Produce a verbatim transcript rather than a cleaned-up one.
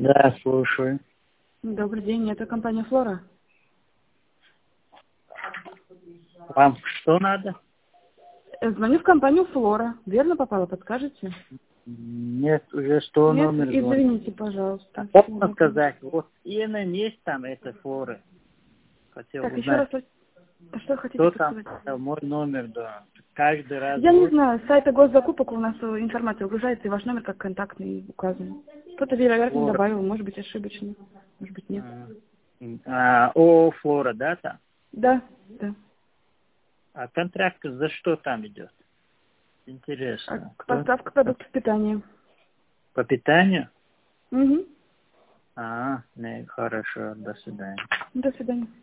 Да, слушаю. Добрый день, это компания «Флора». Вам что надо? Э, Звоню в компанию «Флора». Верно попала, подскажете? Нет, уже сто Нет, номер звонит. извините, пожалуйста. Можно сказать, вот именно есть там это форы. Хотел Так, еще узнать, раз, а что хотите кто там подсказать? э, мой номер, да. Каждый раз Я не звонит. знаю, с сайта госзакупок у нас э, информация выгружается, и ваш номер как контактный указан. Кто-то, вероятно, Флора. добавил, может быть, ошибочно, может быть, нет. А, о, Флора, да, там? Да, да. А контракт за что там идет? А Интересно. Кто? поставка продуктов питания. По питанию? Угу. А, не, хорошо, до свидания. До свидания.